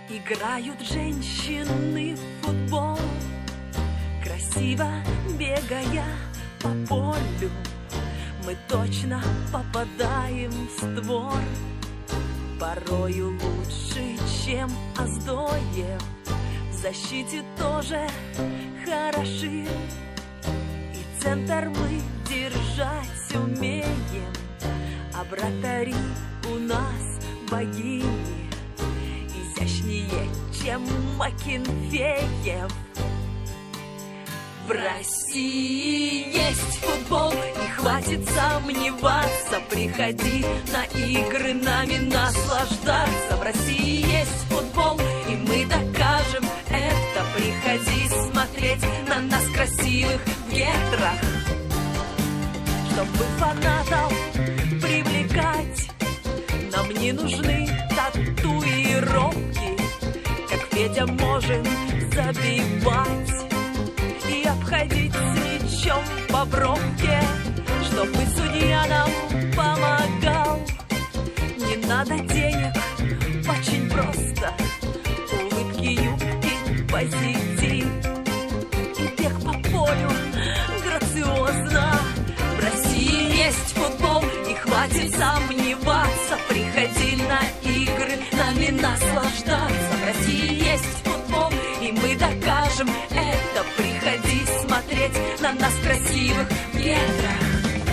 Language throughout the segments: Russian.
Играют женщины в футбол, красиво бегая по полю. Мы точно попадаем в створ, порою лучше, чем Оздоев. В защите тоже хороши, и центр мы держать умеем. А вратари у нас богини, изящнее, чем Макинфеев. В России есть футбол, и хватит сомневаться. Приходи на игры нами наслаждаться. В России есть футбол, и мы докажем это. Приходи смотреть на нас красивых в гетрах. Чтобы фанатов привлекать, нам не нужны татуировки. Как Федя можем забивать и обходить с мячом по бровке. Чтобы судья нам помогал, не надо денег, очень просто. Улыбки, юбки, позитив и бег по полю грациозно. В России есть футбол, и хватит сомневаться. Приходи на игры, нами наслаждаться. В России есть футбол, и мы докажем это. Приходи смотреть на нас красивых в гетрах.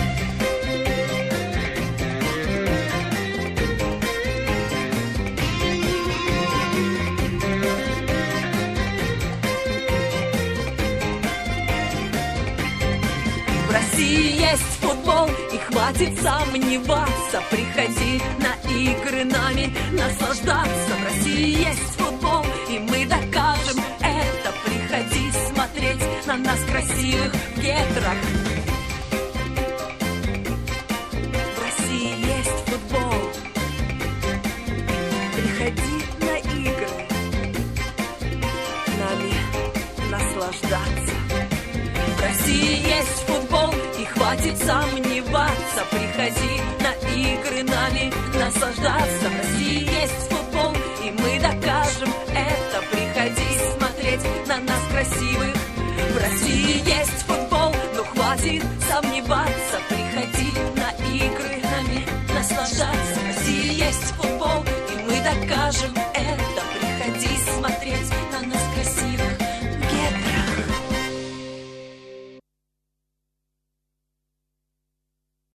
В России есть футбол, и хватит сомневаться. Приходи на игры, нами наслаждаться. В России есть футбол, и мы докажем это. Приходи смотреть на нас красивых в гетрах. В России есть футбол, приходи на игры, нами наслаждаться. В России есть футбол, и хватит сомневаться. Приходи на игры, нами наслаждаться. В России есть футбол, и мы докажем это. Приходи смотреть на нас красивых. В России есть